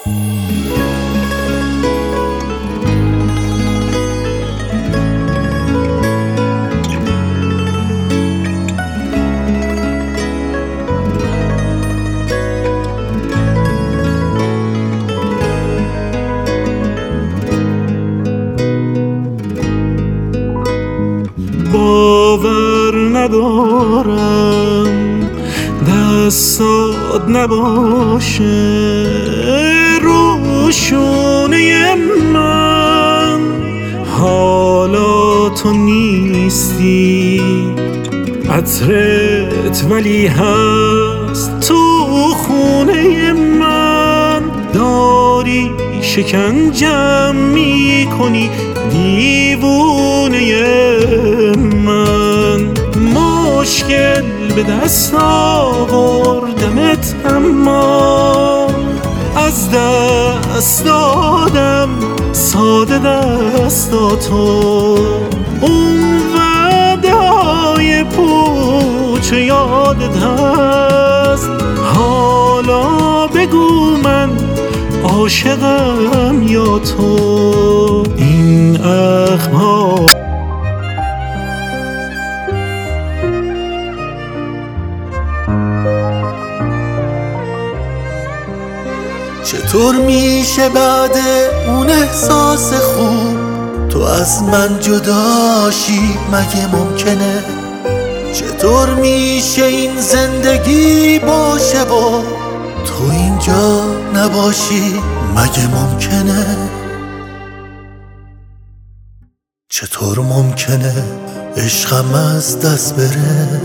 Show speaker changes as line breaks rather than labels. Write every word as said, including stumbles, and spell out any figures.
باور ندارم دستات نباشه رو شونه من، حالا تو نیستی عطرت ولی هست تو خونه من. داری شکنجم میکنی دیوونه من، مشکل به دست آوردمت اما از دست دادم ساده دستاتو. اون وعده های پوچ یادت هست؟ حالا بگو من عاشقم یا تو؟ این اخم‌ها
چطور میشه بعد اون احساس خوب تو از من جداشی؟ مگه ممکنه؟ چطور میشه این زندگی باشه و تو اینجا نباشی؟ مگه ممکنه؟ چطور ممکنه عشقم از دست بره؟